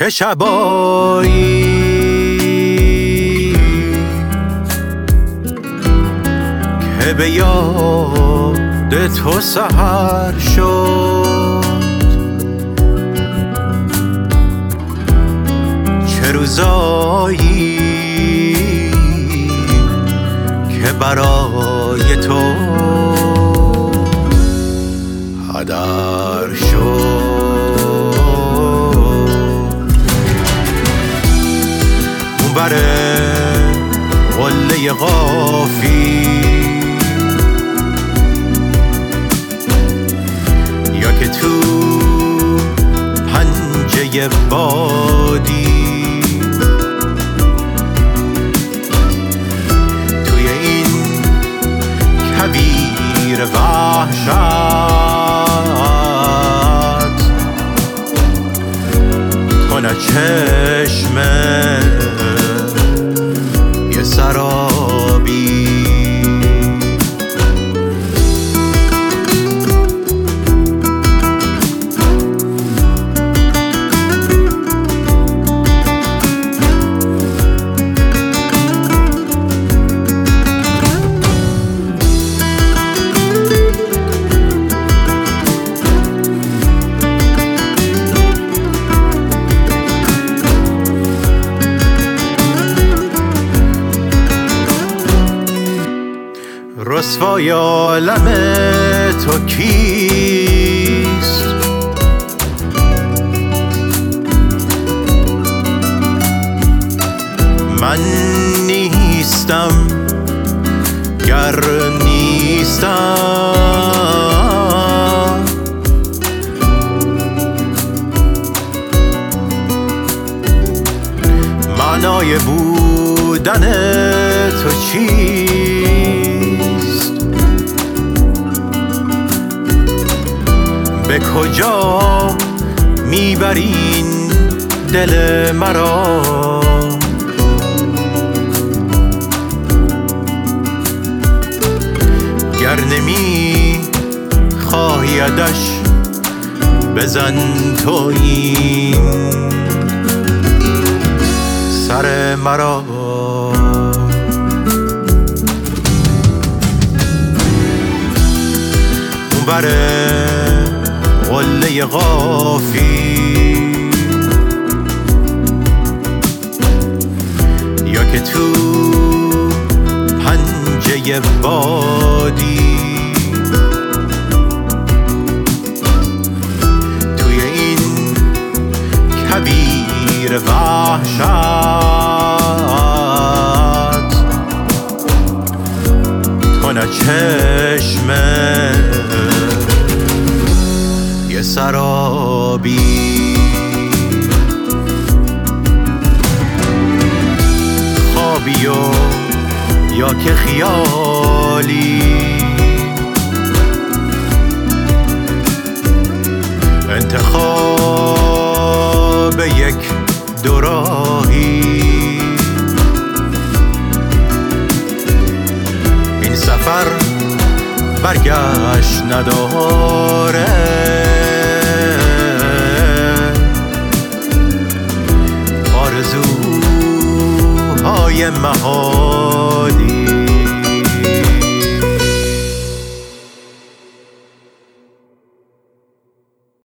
چه شبایی که به یاد تو سحر شد، چه روزایی که برای تو هدر شد. اون بره قله قافی یا که تو پنجه بادی، توی این کویر وحشت تو نه چشمه یه سرابی. رسوای عالم تو کیست؟ من نیستم گر نیستم، معنای بودن تو چیست؟ به کجا میبرین دل مرا؟ گر نمی خواهیدش بزن تو این سر مرا. اون بره قله قافی یا که تو پنجه بادی، توی این کویر وحشت تو نه چشمه یه سرابی. خوابی و یا که خیالی، انتخاب یک دوراهی، این سفر برگشت نداره، آرزوهای محالی.